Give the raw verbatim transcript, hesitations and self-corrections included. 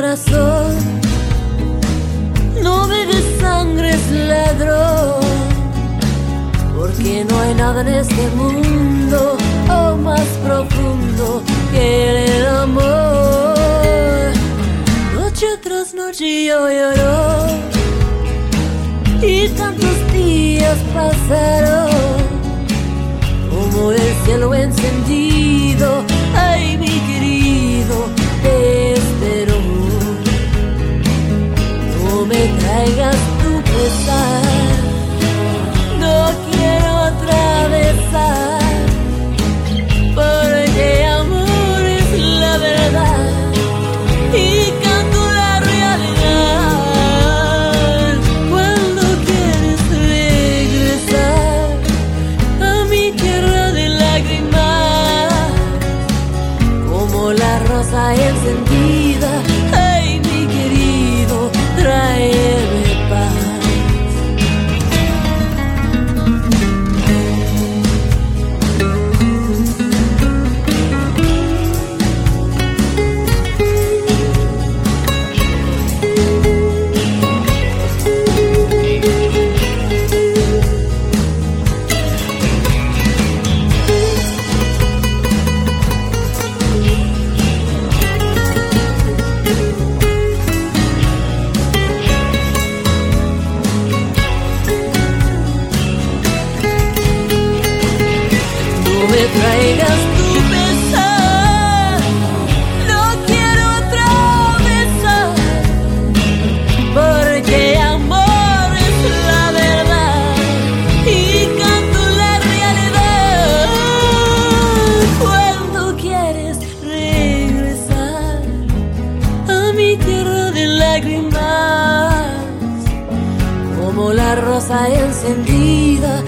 corazón no bebe sangre, es ladrón, porque no hay nada en este mundo oh, más profundo que el amor. Noche tras noche yo lloro y tantos días pasaron como el cielo encendido. Ay, mi querido, te espero. No me traigas tu pesar, no quiero atravesar, porque amor es la verdad y canto la realidad. Cuando quieres regresar a mi tierra de lágrimas, como la rosa encendida, ay, mi querido, tráeme paz. Traigas tu pesar, no quiero atravesar, porque amor es la verdad y canto la realidad. Cuando quieres regresar a mi tierra de lágrimas, como la rosa encendida,